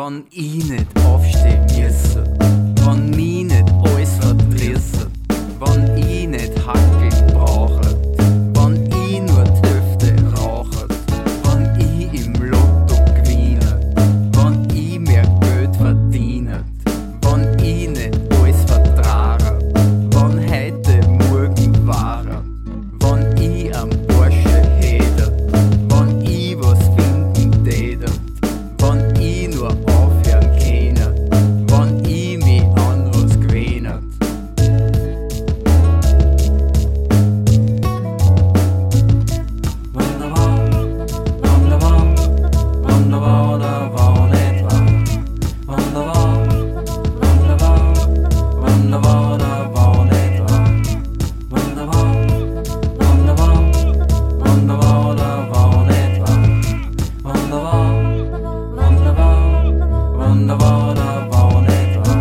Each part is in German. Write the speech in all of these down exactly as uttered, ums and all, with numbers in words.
wann ich nicht aufstehen müsse, wann mich nicht alles verdrisse, wann ich nicht Hackel brauche, wann ich nur die Hälfte rauche, wann ich im Lotto gewinne, wann ich mehr Geld verdiene, wann ich nicht alles vertrage, wann heute morgen wahre, wann ich am Porsche hätte, wann ich was finden täte, wann ich nur aufhören kann, wann ich mich an was gewöhne. Wunderbar, wunderbar, wunderbar, da war nicht wahr. Wunderbar, wunderbar, wunderbar, da war nicht wahr. Wunderbar, wunderbar, wunderbar, da war nicht wahr. Wunderbar, wunderbar, wunderbar, da war nicht wahr.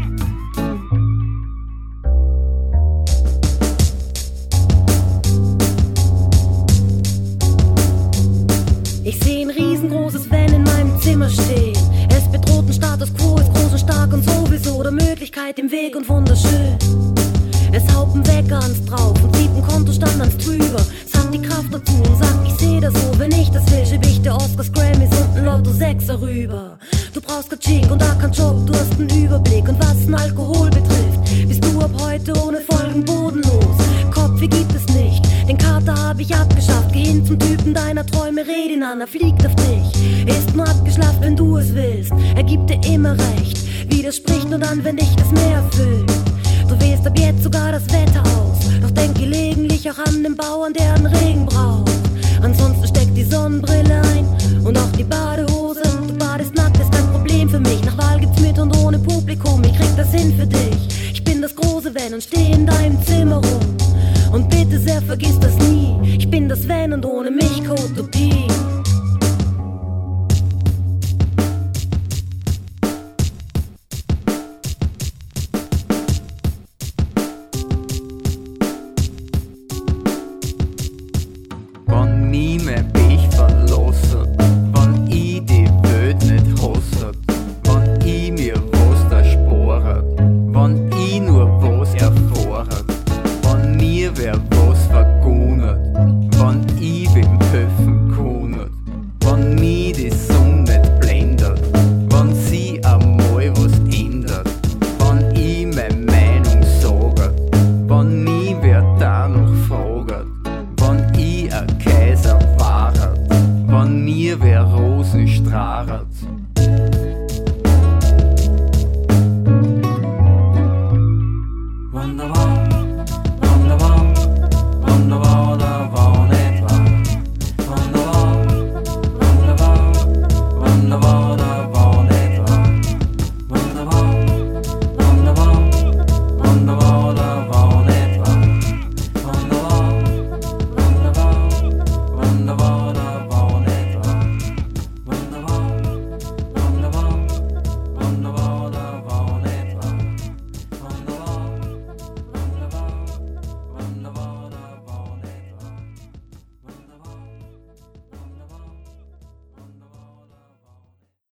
Ich seh ein riesengroßes Van in meinem Zimmer stehen. Es bedroht den Status quo, ist groß und stark und sowieso der Möglichkeit im Weg und wunderschön. Es haut einen Wecker ans drauf und zieht einen Kontostand ans drüber. Sagt die Kraft dazu und sagt, ich seh das so. Wenn ich das will, schieb ich dir Oscars, Grammys und ein Lotto Sechser rüber. Du brauchst kein Chick und auch keinen Job, du hast einen Überblick. Und was den Alkohol betrifft, bist du ab heute ohne Folgen bodenlos. Kopf, wie gibt es nicht, den Kater hab ich abgeschafft. Geh hin zum Typen deiner Träume, red ihn an, er fliegt auf dich. Ist nur abgeschlafft, wenn du es willst, er gibt dir immer recht. Widerspricht nur dann, wenn dich das mehr erfüllt. Du wählst ab jetzt sogar das Wetter aus, doch denk gelegentlich auch an den Bauern, der einen Regen braucht. Ansonsten steck die Sonnenbrille ein und auch die Badehose. Du badest nackt, ist kein Problem für mich. Nach Wahl gibt's mit und ohne Publikum, ich krieg das hin für dich. Ich bin das große Van und steh in deinem Zimmer rum. Und bitte sehr, vergiss das nie, ich bin das Van und ohne mich Kotopie. Wann mich mein